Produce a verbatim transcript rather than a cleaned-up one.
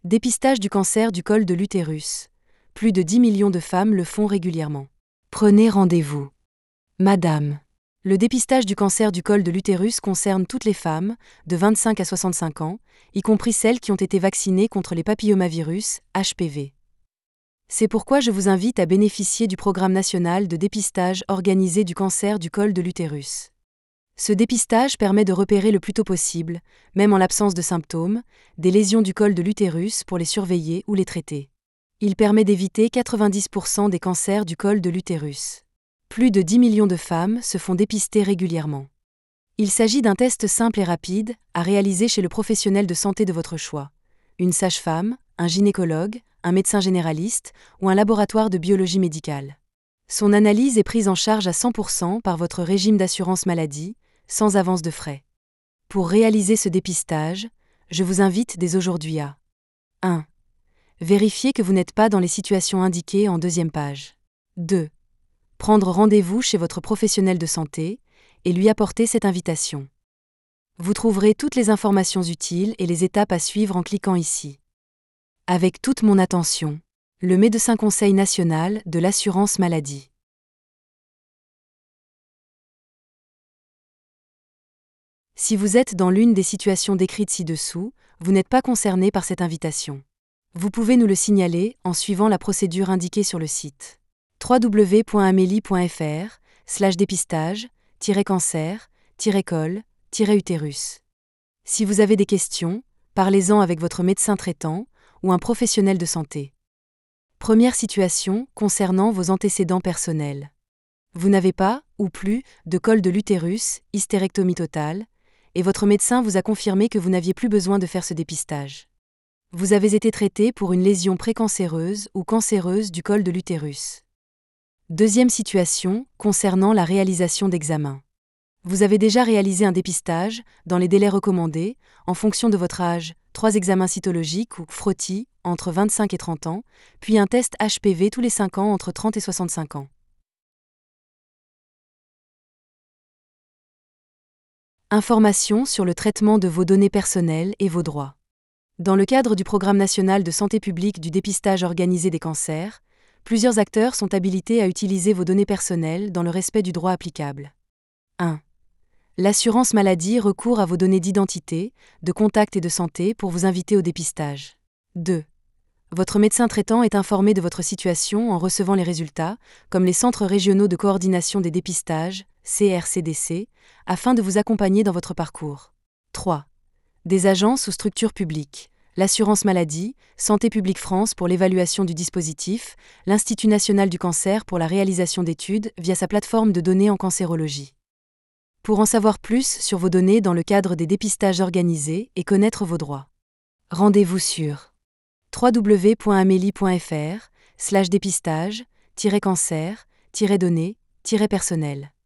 Dépistage du cancer du col de l'utérus. Plus de dix millions de femmes le font régulièrement. Prenez rendez-vous. Madame. Le dépistage du cancer du col de l'utérus concerne toutes les femmes, de vingt-cinq à soixante-cinq ans, y compris celles qui ont été vaccinées contre les papillomavirus, H P V. C'est pourquoi je vous invite à bénéficier du programme national de dépistage organisé du cancer du col de l'utérus. Ce dépistage permet de repérer le plus tôt possible, même en l'absence de symptômes, des lésions du col de l'utérus pour les surveiller ou les traiter. Il permet d'éviter quatre-vingt-dix pour cent des cancers du col de l'utérus. Plus de dix millions de femmes se font dépister régulièrement. Il s'agit d'un test simple et rapide, à réaliser chez le professionnel de santé de votre choix. Une sage-femme, un gynécologue, un médecin généraliste ou un laboratoire de biologie médicale. Son analyse est prise en charge à cent pour cent par votre régime d'assurance maladie, sans avance de frais. Pour réaliser ce dépistage, je vous invite dès aujourd'hui à un. Vérifier que vous n'êtes pas dans les situations indiquées en deuxième page. deux. Prendre rendez-vous chez votre professionnel de santé et lui apporter cette invitation. Vous trouverez toutes les informations utiles et les étapes à suivre en cliquant ici. Avec toute mon attention, le Médecin Conseil national de l'assurance maladie. Si vous êtes dans l'une des situations décrites ci-dessous, vous n'êtes pas concerné par cette invitation. Vous pouvez nous le signaler en suivant la procédure indiquée sur le site w w w point amélie point f r slash dépistage tiret cancer tiret col tiret utérus. Si vous avez des questions, parlez-en avec votre médecin traitant ou un professionnel de santé. Première situation concernant vos antécédents personnels. Vous n'avez pas, ou plus, de col de l'utérus, hystérectomie totale, et votre médecin vous a confirmé que vous n'aviez plus besoin de faire ce dépistage. Vous avez été traité pour une lésion précancéreuse ou cancéreuse du col de l'utérus. Deuxième situation, concernant la réalisation d'examens. Vous avez déjà réalisé un dépistage, dans les délais recommandés, en fonction de votre âge, trois examens cytologiques ou frottis, entre vingt-cinq et trente ans, puis un test H P V tous les cinq ans entre trente et soixante-cinq ans. Informations sur le traitement de vos données personnelles et vos droits. Dans le cadre du Programme national de santé publique du dépistage organisé des cancers, plusieurs acteurs sont habilités à utiliser vos données personnelles dans le respect du droit applicable. un. L'assurance maladie recourt à vos données d'identité, de contact et de santé pour vous inviter au dépistage. deux. Votre médecin traitant est informé de votre situation en recevant les résultats, comme les centres régionaux de coordination des dépistages, C R C D C, afin de vous accompagner dans votre parcours. trois. Des agences ou structures publiques, l'assurance maladie, Santé publique France pour l'évaluation du dispositif, l'Institut national du cancer pour la réalisation d'études via sa plateforme de données en cancérologie. Pour en savoir plus sur vos données dans le cadre des dépistages organisés et connaître vos droits. Rendez-vous sur w w w point amélie point f r slash dépistage tiret cancer tiret données tiret personnel.